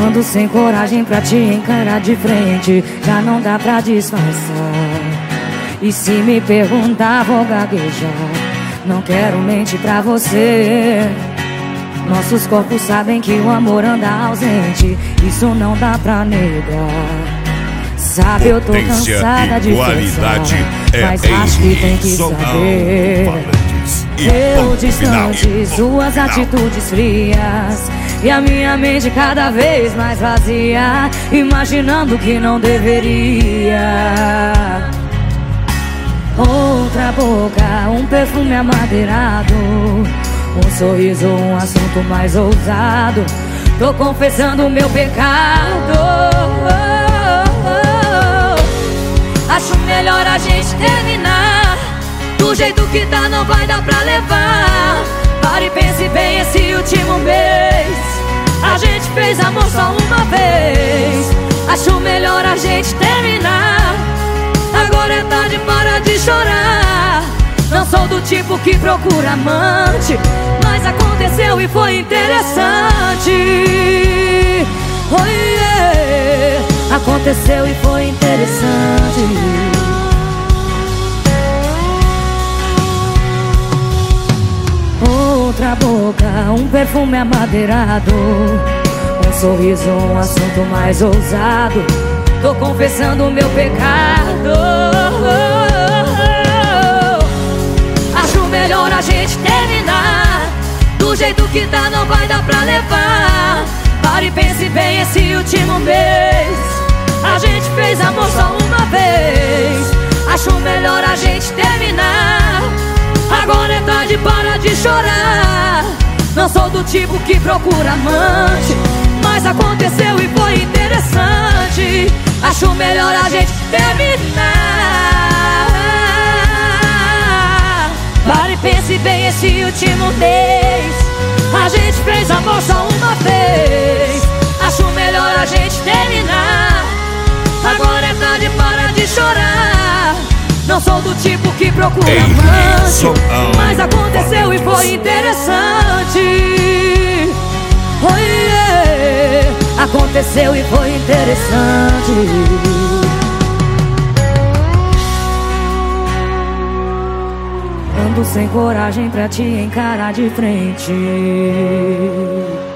Ando sem coragem pra te encarar de frente, já não dá pra disfarçar. E se me perguntar, vou gaguejar. Não quero mentir pra você. Nossos corpos sabem que o amor anda ausente, isso não dá pra negar. Sabe, eu tô cansada de pensar, mas acho que tem que saber. Eu distante, suas atitudes frias, e a minha mente cada vez mais vazia, imaginando que não deveria. Outra boca, um perfume amadeirado, um sorriso, um assunto mais ousado. Tô confessando o meu pecado. Acho melhor a gente terminar. Do jeito que tá não vai dar pra levar. Pare e pense bem, esse último mês a gente fez amor só uma vez. Acho melhor a gente terminar. Agora é tarde, para de chorar. Não sou do tipo que procura amante, mas aconteceu e foi interessante. Oh, yeah. Aconteceu e foi interessante. Outra boca, um perfume amadeirado, um sorriso, um assunto mais ousado. Tô confessando o meu pecado. Acho melhor a gente terminar. Do jeito que tá não vai dar pra levar. Pare e pense bem, esse último mês a gente fez amor só uma vez. Acho melhor a gente terminar. Agora é tarde, para de chorar. Não sou do tipo que procura amante, mas aconteceu e foi interessante. Acho melhor a gente terminar. Pare e pense bem, esse último mês a gente fez amor só uma vez. Acho melhor a gente terminar. Agora é tarde, para de chorar. Não sou do tipo que procura amante, mas aconteceu e foi interessante. Oh, yeah. Aconteceu e foi interessante. Ando sem coragem pra te encarar de frente.